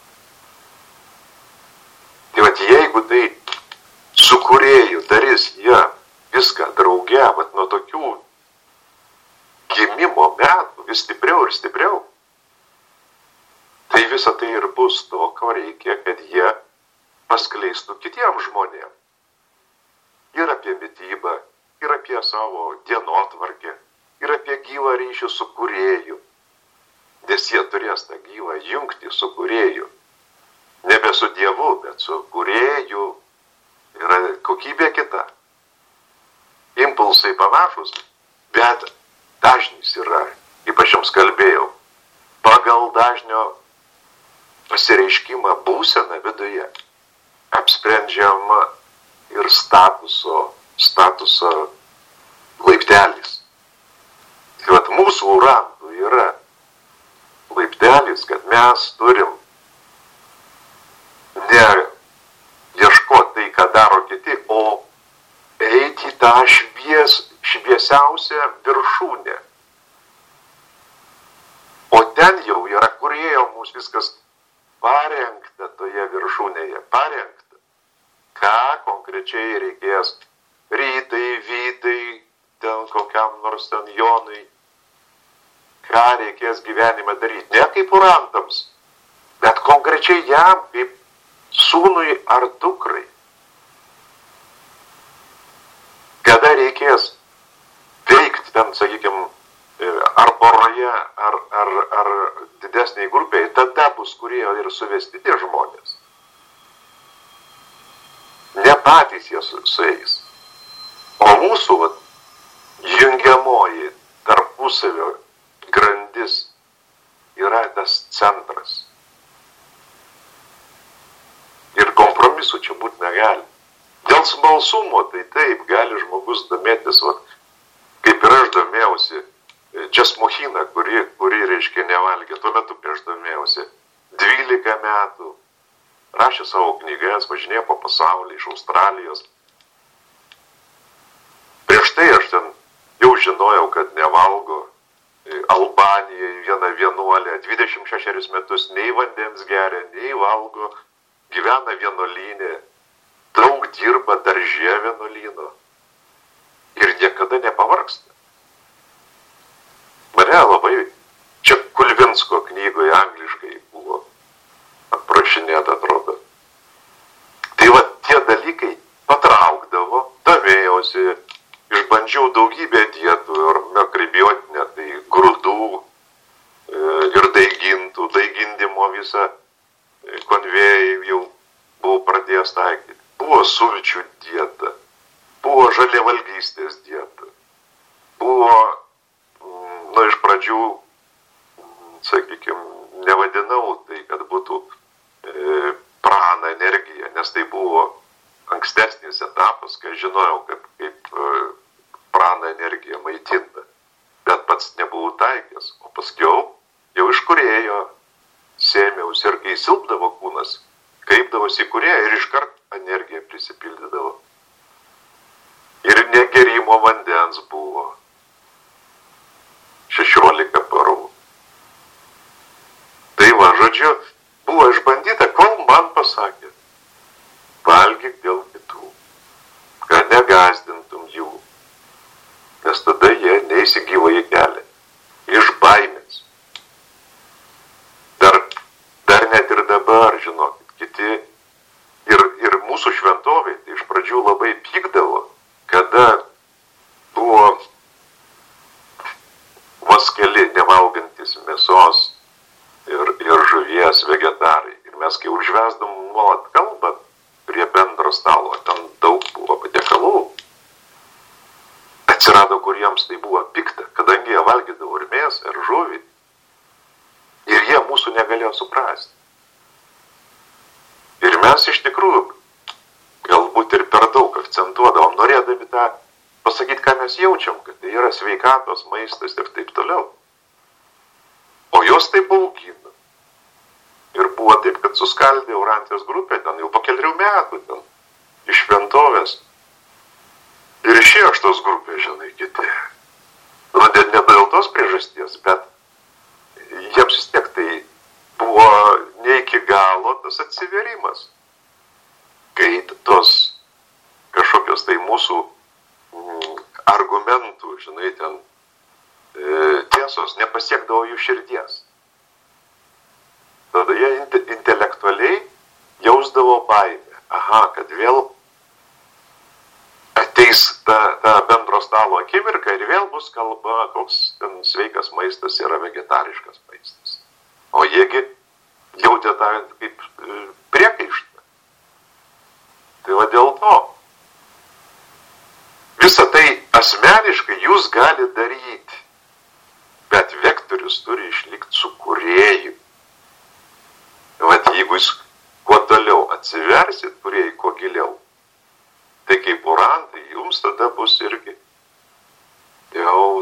Tai vat jeigu tai su kūrėju darys jie viską drauge, vat nuo tokių ir stipriau. Tai visa tai ir bus to, ko reikia, kad jie paskleistų kitiems žmonėms. Ir apie mitybą, ir apie savo dienotvarkę, ir apie gyvą ryšį su kūrėju. Nes jie turės tą gyvą jungtį su kūrėju. Nebe su Dievu, bet su kūrėju. Yra kokybė kita. Impulsai panašus, bet dažnis yra, kaip aš jums kalbėjau, pagal dažnio pasireiškimą būseną viduje apsprendžiama ir statuso laiptelis. Tai vat mūsų randų yra laiptelis, kad mes turim ne ieškoti tai, ką daro kiti, o eiti į tą šviesiausią viršūnę. O ten jau yra kūrėjo mūsų viskas parengta toje viršūnėje, parengta. Ką konkrečiai reikės rytai, vytai, ten kokiam nors ten Jonui, ką reikės gyvenime daryti. Ne kaip urantams, bet konkrečiai jam, kaip sūnui ar dukrai. Kada reikės veikti ten, sakykime, ar poroje, ar didesniai grupiai, tada bus kūrėjo ir suvesti tie žmonės. Ne patys jie sueis. O mūsų jungiamoji tarpusavio grandis yra tas centras. Ir kompromisų čia būti negali. Dėl smalsumo, tai taip, gali žmogus domėtis, kaip ir aš domėjausi, Česmuchina, kuri reiškia nevalgė, tuo metu prieš domėjausi 12 metų, rašė savo knygas, važinėjo po pasaulį iš Australijos. Prieš tai aš ten jau žinojau, kad nevalgo. Albanijai viena vienuolė, 26 metus nei vandens geria, nei valgo, gyvena vienuolynė, daug dirba darže vienuolyno ir niekada nepavargsta. Mane labai, čia Kulvinsko knygoje angliškai buvo aprašinėta, atrodo. Tai tie dalykai patraukdavo, domėjausi, išbandžiau daugybę dietų ir makrobiotinę, tai grūdų ir daigindimo visą konvėjai jau buvau pradėjęs taikyti. Buvo sulčių dieta, buvo žaliavalgystės dieta, buvo, iš pradžių, sakykime, nevadinau tai, kad būtų prana energija, nes tai buvo ankstesnis etapas, kai žinojau, kaip prana energija maitinta, bet pats nebuvau taikęs, o paskiau jau iš kūrėjo sėmiausi ir kai silpdavo kūnas, kreipdavosi į kūrėją ir iškart energija prisipildydavo. Ir negerimo vandens buvo 16 parų. Tai žodžiu, buvo išbandyta, kol man pasakė, valgyk dėl kitų, kad negazdintum jų, nes tada jie neis į gyvąjį kelią, iš baimės. Dar net ir dabar, žinokit, kiti ir mūsų šventovai tai iš pradžių labai pykdavo, kada buvo vos keli nevalgantis mėsos ir žuvies vegetarai. Ir mes kai užvesdom nuolat kalbą prie bendro stalo, ten daug buvo patiekalų, atsirado, kuriems tai buvo pikta, kadangi jie valgydavo ir mėsą, ir žuvį. Ir jie mūsų negalėjo suprasti. Ir mes iš tikrųjų galbūt ir per daug akcentuodavom, norėdami tą pasakyti, ką mes jaučiam, kad tai yra sveikatos, maistas ir taip toliau. O jos tai baugino. Ir buvo taip, kad suskaldė Urantijos grupė ten jau po kelių metų ten iš šventovės. Ir išėjo iš tos grupės, žinai, kiti. Ne dėl tos priežasties, bet jiems vis tiek tai buvo ne iki galo tas atsiverimas. Kai tos kažkokios tai mūsų argumentų, žinai, ten tiesos nepasiekdavo jų širdies. Tada jie intelektualiai jausdavo baimę. Aha, kad vėl ateis ta bendro stalo akimirka ir vėl bus kalba, koks ten sveikas maistas yra vegetariškas maistas. O jiegi jautė tą kaip priekaištą. Tai va dėl to. Visą tai asmeniškai jūs gali daryti, bet vektorius turi išlikti su kūrėju. Vat jeigu jūs kuo toliau atsiversit kūrėjai, kuo giliau, tai kaip urantai, jums tada bus irgi jau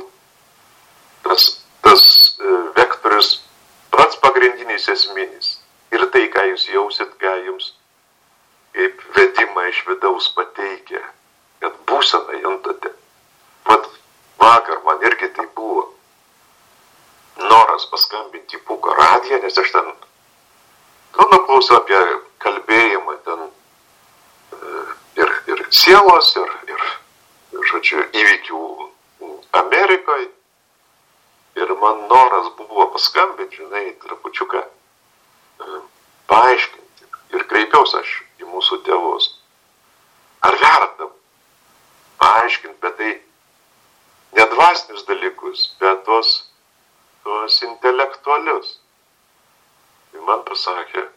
tas vektorius pats pagrindinis esminis. Ir tai, ką jūs jausit, ką jums kaip vedimą iš vidaus pateikia, kad būseną juntate. Vat vakar man irgi tai buvo noras paskambinti į Pūko radiją, nes aš ten nuklausiau apie kalbėjimą ten ir sielos, ir žodžiu, įvykių Amerikoje. Ir man noras buvo paskambinti, žinai, trupučiuką paaiškinti. Ir kreipiausi aš į mūsų tėvus. Ar verta paaiškinti, bet tai nedvasinius dalykus, bet tuos intelektualius. Tai man pasakė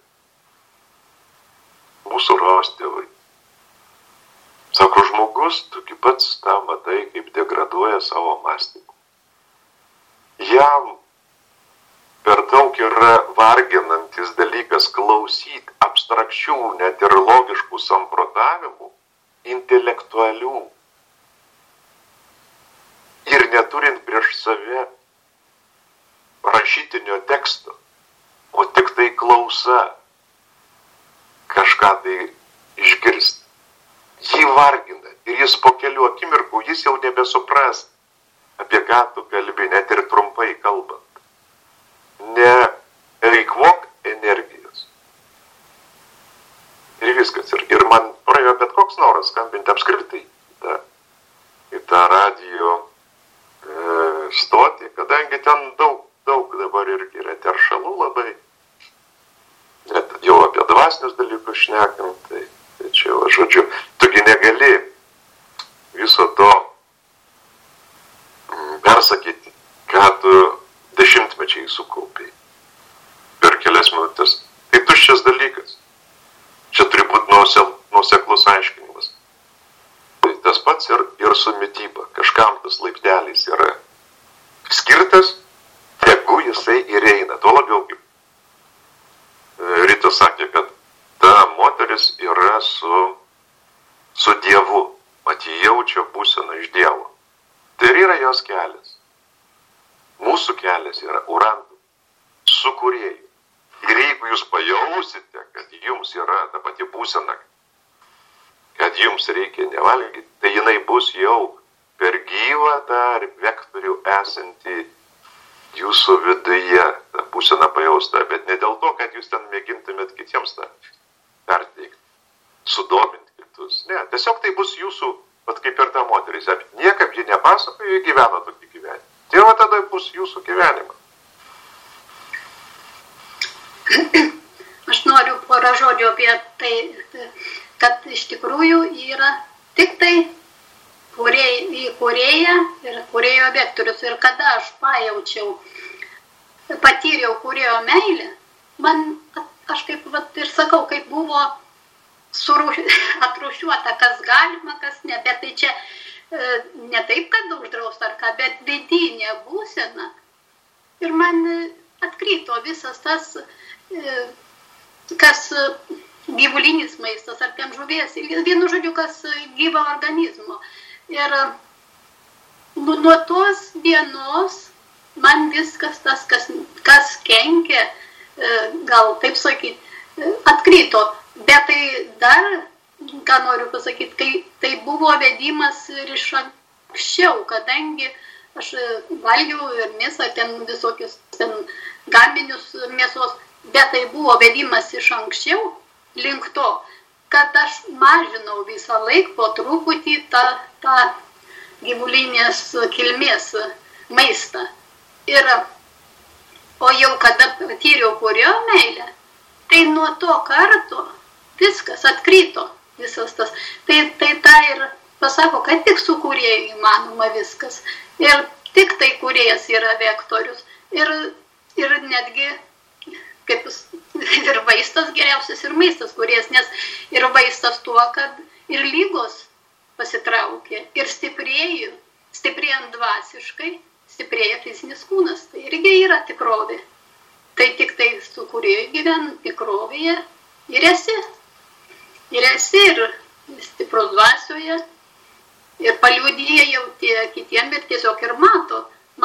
mūsų tėvai. Sako, žmogus, tu pats tą matai, kaip degraduoja savo mąstymą. Jam per daug yra varginantis dalykas klausyti abstrakčių, net ir logiškų samprotavimų, intelektualių. Ir neturint prieš save rašytinio teksto, o tik tai klausa kažką tai išgirsti. Jį vargina ir jis po kelių akimirkų, jis jau nebesupras, apie ką tu kalbi, net ir trumpai kalbant. Nereikvok energijos. Ir viskas. Ir man praėjo bet koks noras skambinti apskritai į tą radijo stotį, kadangi ten daug dabar irgi yra teršalų labai. Net jau apie dvasinius dalykus šnekam, tai čia, žodžiu, tugi negali viso to persakyti, ką tu dešimtmečiai sukaupiai per kelias minutės. Tai tuščias dalykas. Čia turi būti nuoseklus aiškinimas. Tai tas pats ir su mityba. Kažkam tas laiptelis yra skirtas, tegu jisai ir eina. Tuo labiau, kaip Rita sakė, kad ta moteris yra su Dievu. Mat jį jaučia būseną iš Dievo. Tai yra jos kelias. Mūsų kelias yra urantų, su kūrėju. Ir jeigu jūs pajausite, kad jums yra ta pati būsena, kad jums reikia nevalgyti, tai jinai bus jau per gyvą tą vektorių esantį jūsų viduje, tą būseną pajausta, bet ne dėl to, kad jūs ten mėgintumėt kitiems tą perteikti, sudominti kitus. Ne, tiesiog tai bus jūsų, vat kaip ir ta moteris, niekam ji nepasakoja, ji gyvena tokį gyvenimą. Tai va tada bus jūsų gyvenimas. Aš noriu porą žodžių apie tai, kad iš tikrųjų yra tik tai kūrėja ir kūrėjo vektorius. Ir kada aš patyriau kūrėjo meilę, aš kaip ir sakau, kaip buvo atrūšiuota, kas galima, kas ne. Bet tai čia ne taip, kad uždrausta ar ką, bet vidinė būsena. Ir man atkrito visas tas, kas gyvulinis maistas, ar ten žuvies, vienu žodžiu, kas gyvo organizmo. Ir nuo tos dienos man viskas tas, kas kenkia, gal taip sakyti, atkrito. Bet tai dar, ką noriu pasakyti, tai buvo vedimas ir iš anksčiau, kadangi aš valgiau ir mėsą, ten visokius ten gaminius mėsos, bet tai buvo vedimas iš anksčiau link to, kad aš mažinau visą laiką po truputį tą gyvulinės kilmės maistą. O jau kada patyriau kūrėjo meilę, tai nuo to karto viskas atkrito, visas tas. Tai tą ir pasako, kad tik su kūrėju įmanoma viskas. Ir tik tai kūrėjas yra vektorius. Ir netgi kaip ir vaistas geriausias ir maistas kūrėjas, nes ir vaistas tuo, kad ir lygos pasitraukė, ir stiprėjant dvasiškai, stiprėja fizinis kūnas. Tai irgi yra tikrovė. Tai tik tai su kūrėju gyvenant tikrovėje ir esi. Ir esi ir stiprus dvasioje. Ir paliudyja jau tie kitiem, bet tiesiog ir mato,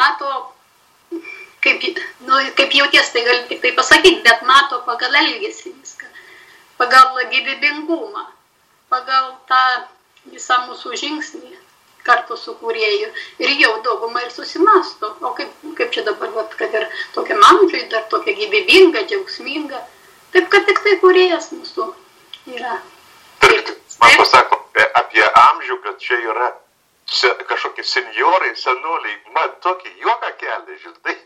kaip jauties, tai gali tik tai pasakyti, bet mato pagal elgesį viską, pagal gyvybingumą, pagal tą visą mūsų žingsnį kartu su kūrėju. Ir jau daugumą ir susimasto, o kaip čia dabar, kad ir tokiam amžiui, dar tokia gyvybinga, džiaugsminga, taip kad tik tai kūrėjas mūsų yra. Man pasako apie amžių, kad čia yra kažkokie senjorai, senoliai, man tokį juoką kelia, žinai.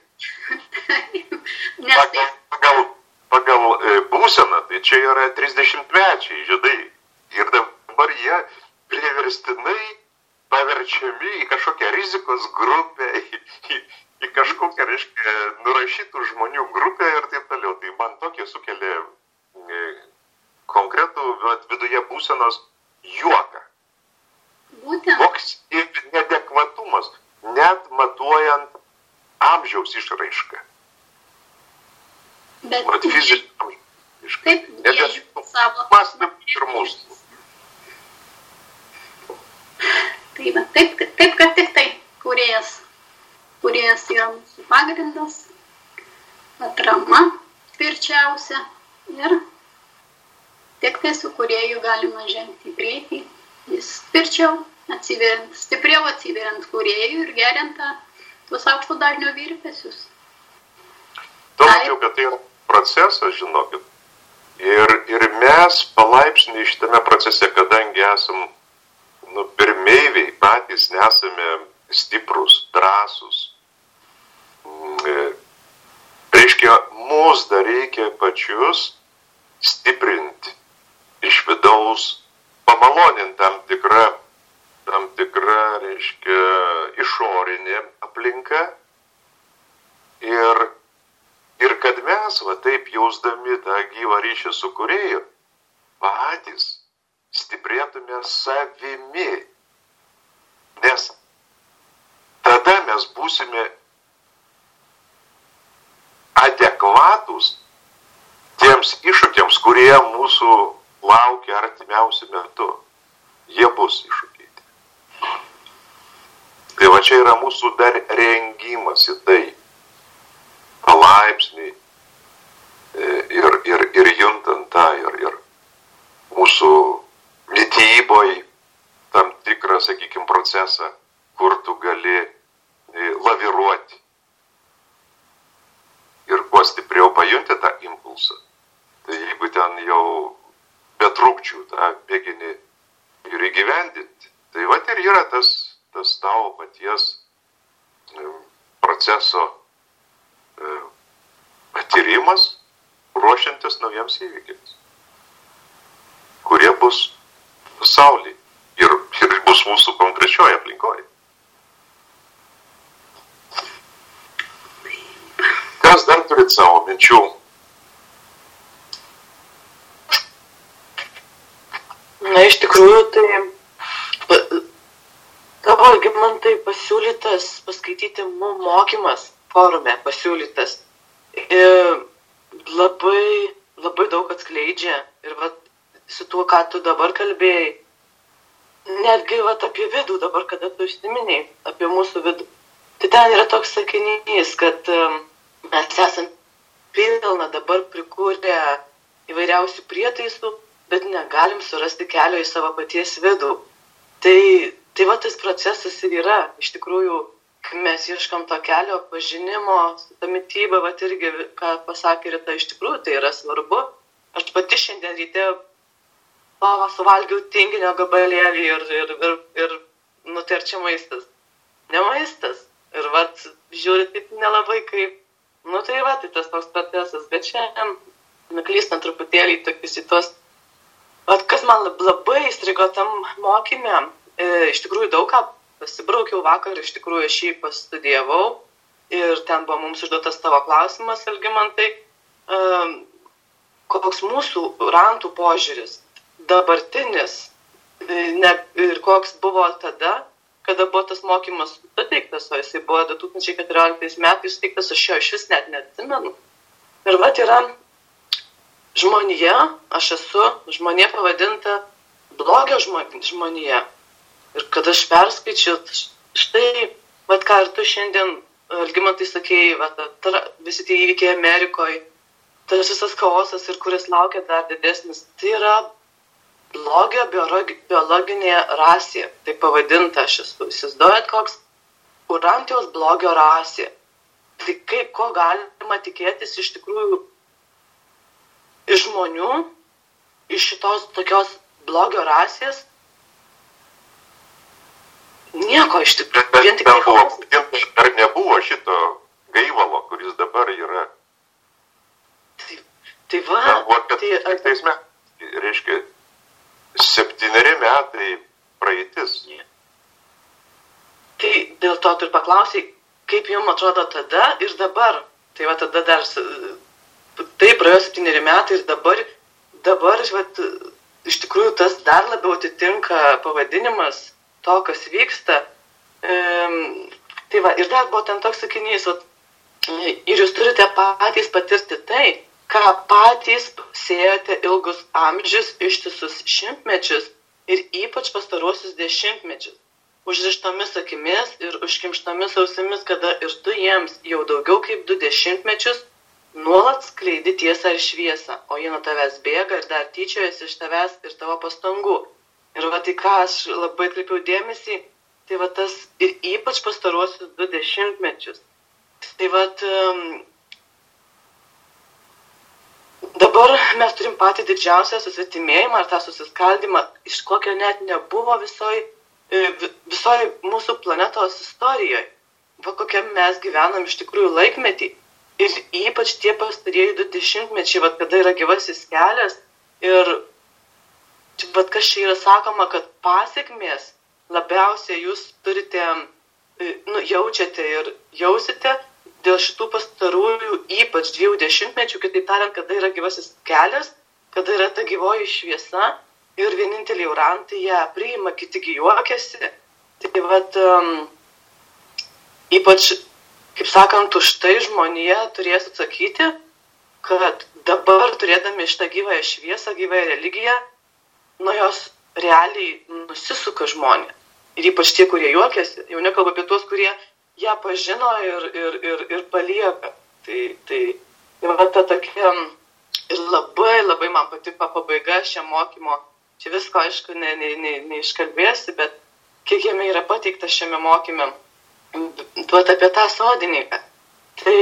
Pagal būseną, tai čia yra 30-mečiai, žinai. Ir dabar jie priverstinai paverčiami į kažkokią rizikos grupę, į kažkokią, reiškia, nurašytų žmonių grupę ir taip toliau. Tai man tokie sukelia konkretų viduje būsenos juoką. Koks neadekvatumas, net matuojant amžiaus išraišką. Bet fizinį amžiaus išraišką. Ir mūsų. Taip, kad tik tai kūrėjas yra mūsų pagrindas, atrama tvirčiausia ir tik tai su kūrėju galima žengti į priekį, jis stipriau atsiveriant kūrėjų ir geriant tuos aukšto dažnio virpesius. Mačiau, kad tai yra procesas, žinokit. Ir mes palaipsniui šitame procese, kadangi esam pirmeiviai, patys nesame stiprus, drąsus. Reiškia, mus dar reikia pačius stiprinti iš vidaus, pamaloninti tam tikra, reiškia, išorinė aplinka. Ir kad mes, taip jausdami tą gyvą ryšį su kūrėju, patys stiprėtume savimi. Nes tada mes būsime adekvatus tiems iššūkiams, kurie mūsų laukia artimiausiu metu. Jie bus iššūkiai. Tai va čia yra mūsų dar rengimas į tai. Palaipsniui ir juntant tą ir mūsų mityboj tam tikrą, sakykime, procesą, kur tu gali laviruoti. Ir kuo stipriau pajunti tą impulsą. Tai jeigu ten jau be trukdžių tą mėgini ir įgyvendinti, tai va ir yra tas tavo paties proceso patyrimas, ruošiantis naujiems įvykiams, kurie bus pasaulyje ir bus mūsų konkrečioje aplinkoje. Kas dar turit savo minčių? Na, iš tikrųjų, tai tavo Algimantai pasiūlytas paskaityti mokymas forume pasiūlytas. Labai daug atskleidžia ir su tuo, ką tu dabar kalbėjai, netgi apie vidų dabar, kada tu užsiminėjai, apie mūsų vidų. Tai ten yra toks sakinys, kad mes esam pilna dabar prikūrę įvairiausių prietaisų, bet negalim surasti kelio į savo paties vidų. Tai tas procesas ir yra, iš tikrųjų, kai mes ieškam to kelio pažinimo, ta mityba, irgi, ką pasakė Rita, iš tikrųjų tai yra svarbu. Aš pati šiandien ryte suvalgiau tinginio gabalėlį ir tai ar čia maistas? Ne maistas. Ir vat, žiūri taip nelabai kaip, nu tai va, tai tas toks procesas, bet šiandien nuklystant truputėlį tokius į tos, vat, kas man labai įstrigo tam mokyme, iš tikrųjų daug ką pasibraukiau vakar, iš tikrųjų aš jį pastudijavau ir ten buvo mums užduotas tavo klausimas, Algimantai, koks mūsų rantų požiūris, dabartinis ir koks buvo tada, kada buvo tas mokymas suteiktas, o jisai buvo 2014 metais suteiktas, aš jo iš vis net neatsimenu. Ir vat yra žmonija, aš esu žmonija pavadinta blogio žmonija. Ir kada aš perskaičiu, štai, vat ką ir tu šiandien, Algimantai, sakėjai, vat, visi tie įvykiai Amerikoje, tas visas chaosas ir kuris laukia dar didesnis, tai yra blogio biologinė rasė, tai pavadinta aš esu. Įsivaizduojat, koks urantijos blogio rasė. Tai kaip, ko galima tikėtis iš tikrųjų iš žmonių, iš šitos tokios blogio rasės? Nieko iš tikrųjų. Vien tik dar nebuvo šito gaivalo, kuris dabar yra. Tai va. Tais metais, reiškia, 7 metai praeitis. Tai dėl to tu ir paklausai, kaip jums atrodo tada ir dabar. Tai va tada dar, tai praėjo 7 metai ir dabar vat, iš tikrųjų tas dar labiau atitinka pavadinimas to, kas vyksta. Tai va, ir dar buvo ten toks sakinys, vat, ir jūs turite patys patirti tai, ką patys sėjote ilgus amžius, ištisus šimtmečius ir ypač pastaruosius dešimtmečius. Užrištomis akimis ir užkimštomis ausimis, kada ir tu jiems jau daugiau kaip 2 dešimtmečius nuolat skleidi tiesą ir šviesą, o jie nuo tavęs bėga ir dar tyčiojasi iš tavęs ir tavo pastangų. Ir va tai ką aš labai atkreipiau dėmesį, tai va tas ir ypač pastaruosius 2 dešimtmečius. Tai va dabar mes turim patį didžiausią susvetimėjimą ar tą susiskaldimą, iš kokio net nebuvo visoj mūsų planetos istorijoje. Va kokiam mes gyvenam iš tikrųjų laikmetį. Ir ypač tie pastarieji 2 dešimtmečiai, va kada yra gyvasis kelias. Ir va kas čia yra sakoma, kad pasiekmės labiausiai jūs turite, jaučiate ir jausite dėl šitų pastarųjų ypač 2 dešimtmečių, kitaip tariant, kada yra gyvasis kelias, kada yra ta gyvoji šviesa ir vieninteliai urantai ją priima, kitigi juokiasi. Tai vat, ypač, kaip sakant, už tai žmonija turės atsakyti, kad dabar turėdami šitą gyvąją šviesą, gyvąją religiją, nuo jos realiai nusisuka žmonės. Ir ypač tie, kurie juokiasi, jau nekalbu apie tuos, kurie ją pažino ir palieka. Tai va ta tokia ir labai man patiko pabaiga šiam mokymo. Čia visko, aišku, neiškalbėsi, bet kiek jame yra pateikta šiame mokyme, duot apie tą sodininką. Tai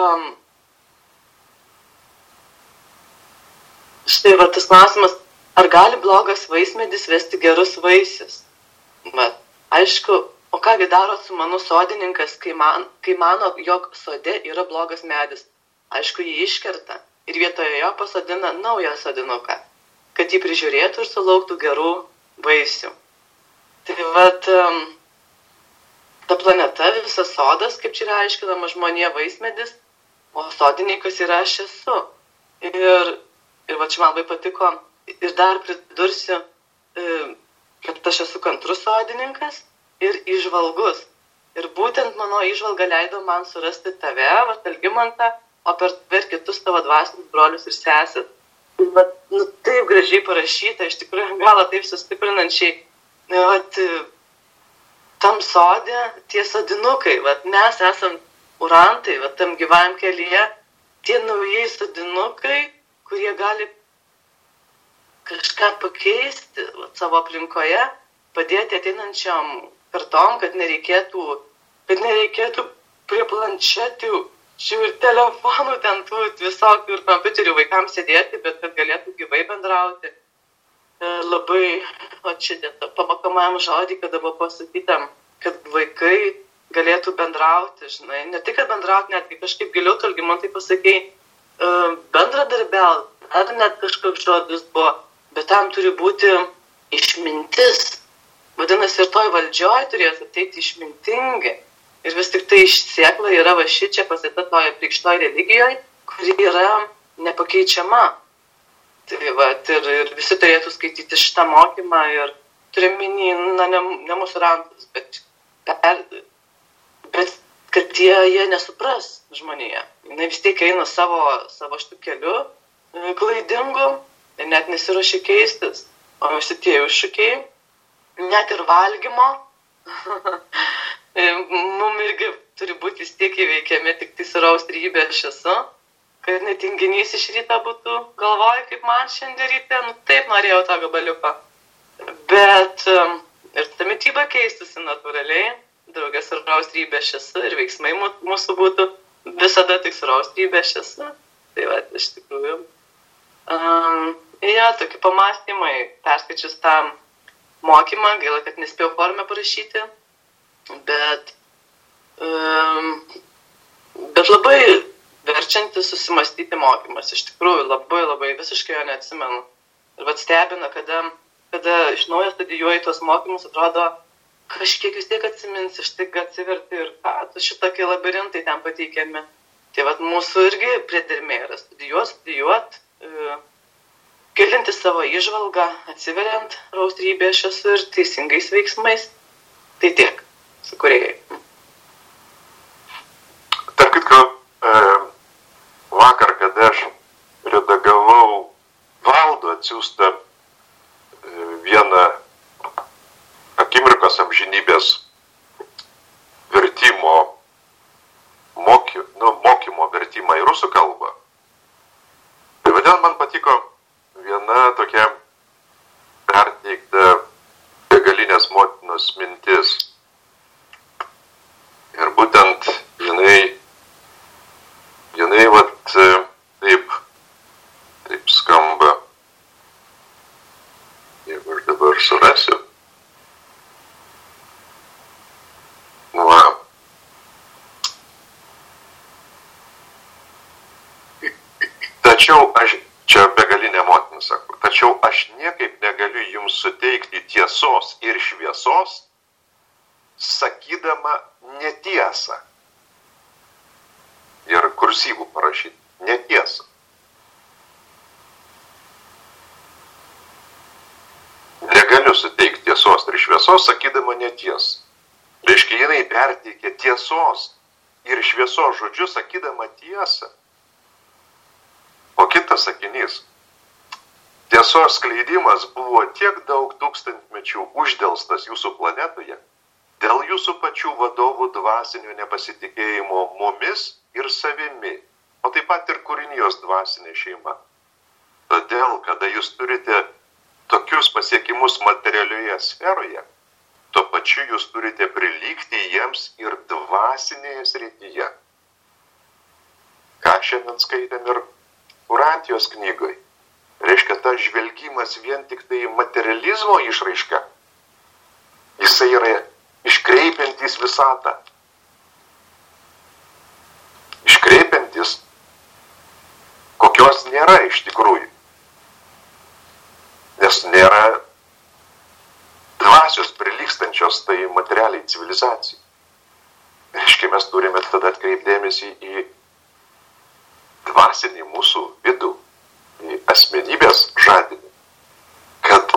štai va tas klausimas, ar gali blogas vaismedis vesti gerus vaisius? Bet, aišku, o kągi daro su mano sodininkas, kai mano, jog sode yra blogas medis? Aišku, jį iškerta ir vietoje jo pasodina naują sodinuką, kad jį prižiūrėtų ir sulauktų gerų vaisių. Tai vat, ta planeta, visas sodas, kaip čia yra aiškinama, žmonija vaismedis, o sodininkas yra aš esu. Ir va čia man labai patiko ir dar pridursiu, kad aš esu kantrus sodininkas ir įžvalgus. Ir būtent mano įžvalga leido man surasti tave, Algimantą, o per kitus tavo dvasinius brolius ir seses. Taip gražiai parašyta, iš tikrųjų galą taip sustiprinančiai. Tam sode tie sodinukai, mes esam urantai, tam gyvajam kelyje, tie naujai sodinukai, kurie gali kažką pakeisti savo aplinkoje, padėti ateinančiam kartom, kad nereikėtų prie planšečių ir telefonų ten tų visokių ir kompiuterių vaikams sėdėti, bet kad galėtų gyvai bendrauti. Labai, čia pamokamajam žodį, kada buvo pasakyta, kad vaikai galėtų bendrauti, žinai, ne tik, kad bendrauti, netgi kažkaip giliau, tu Algimantai pasakei, bendradarbiauti, ar net kažkoks žodis buvo, bet tam turi būti išmintis. Vadinasi, ir toj valdžioj turėtų ateiti išmintingai. Ir vis tik tai sėkla yra va šičia pasėta toje krikštoj religijoje, kuri yra nepakeičiama. Tai va, ir visi turėtų skaityti šitą mokymą ir turiminį, ne mūsų rankus, bet kad jie nesupras žmonėje. Jis vis tiek eina savo šitų keliu klaidingu ir net nesiruošia keistis. O visi tie iššūkiai, net ir valgymo, mums irgi turi būti vis tiek įveikiami tik tai suraus rybė aš esu, kad netinginys iš ryto būtų galvoju, kaip man šiandien ryte, taip norėjau to gabaliuko. Bet ir ta mityba keistusi natūraliai, draugės suraus rybė aš esu ir veiksmai mūsų būtų visada tik suraus rybė aš esu. Tai va, iš tikrųjų. Tokie pamąstymai, perskaičius tą mokymą, gaila, kad nespėjau formę parašyti, bet labai verčiantis susimastyti mokymas, iš tikrųjų labai visiškai jo neatsimenu. Ir vat stebina, kada iš naujo studijuoji tuos mokymus, atrodo, kažkiek vis tiek atsiminsi, štai atsiverti ir ką, šitokie labirintai ten pateikiami. Tai vat mūsų irgi priedermė yra studijuot, gilinti savo įžvalgą, atsiveriant raustrybę aš esu ir teisingais veiksmais. Tai tiek, su kūrėjai. Tarp kitko, vakar, kada aš redagavau Valdo atsiųstą vieną akimirkos amžinybės vertimo, mokymo vertimą į rusų kalbą. Tai vadėl man patiko viena tokia perteikta begalinės motinos mintis. Ir būtent jinai vat taip skamba. Jeigu aš dabar surasiu. Va. Tačiau čia begalinė motina sako, tačiau aš niekaip negaliu jums suteikti tiesos ir šviesos, sakydama netiesą. Ir kursyvų parašyti, netiesą. Negaliu suteikti tiesos ir šviesos, sakydama netiesą. Reiškia, jinai perteikė tiesos ir šviesos žodžius, sakydama tiesą. O kitas sakinys. Tiesos skleidimas buvo tiek daug tūkstantmečių uždelstas jūsų planetoje, dėl jūsų pačių vadovų dvasinio nepasitikėjimo mumis ir savimi, o taip pat ir kūrinijos dvasinė šeima. Todėl, kada jūs turite tokius pasiekimus materialioje sferoje, tuo pačiu jūs turite prilygti jiems ir dvasinėje srityje. Ką šiandien skaitėm ir Urantijos knygoj. Reiškia, tas žvelgimas vien tik tai materializmo išraiška. Jisai yra iškreipiantis visatą. Iškreipiantis, kokios nėra iš tikrųjų. Nes nėra dvasios prilygstančios tai materialiai civilizacijai. Reiškia, mes turime tada atkreipdėmėsi į dvasinį mūsų vidų, į asmenybės žadinį, kad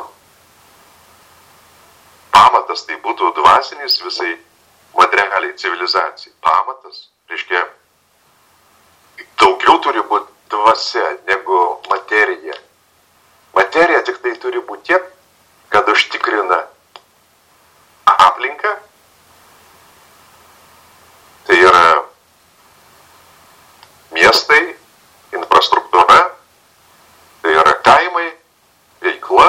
pamatas tai būtų dvasinis visai materialiai civilizacijai. Pamatas, reiškia, daugiau turi būti dvasia negu materija. Materija tik tai turi būti tiek, kad užtikrina aplinką, tai yra miestai, infrastruktūra, tai yra kaimai, veikla,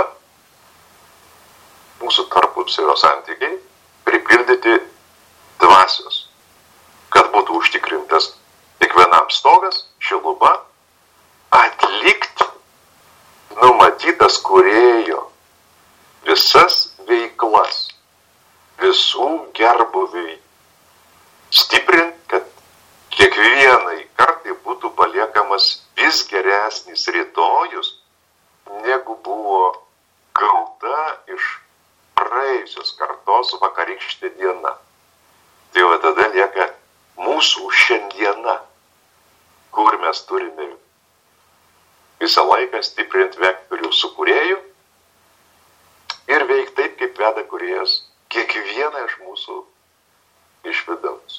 mūsų tarpusavio santykiai, pripildyti dvasios, kad būtų užtikrintas kiekvienam stogas, šiluba, atlikti numatytas kūrėjo visas veiklas, visų gerbuviui stiprinti, kad kiekvienai kartai būtų paliekamas vis geresnis rytojus, negu buvo gauta iš praėjusios kartos vakarykštė diena. Tai va tada lieka mūsų šiandiena, kur mes turime visą laiką stiprinti vektorių su kūrėju ir veikti taip, kaip veda kūrėjas kiekvieną iš mūsų iš vidaus.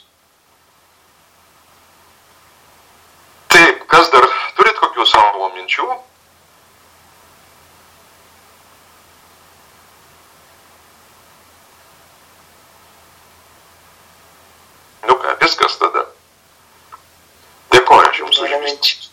Taip, kas dar turit kokių savo minčių? Nu ką, viskas tada. Dėkoju Jums už viską.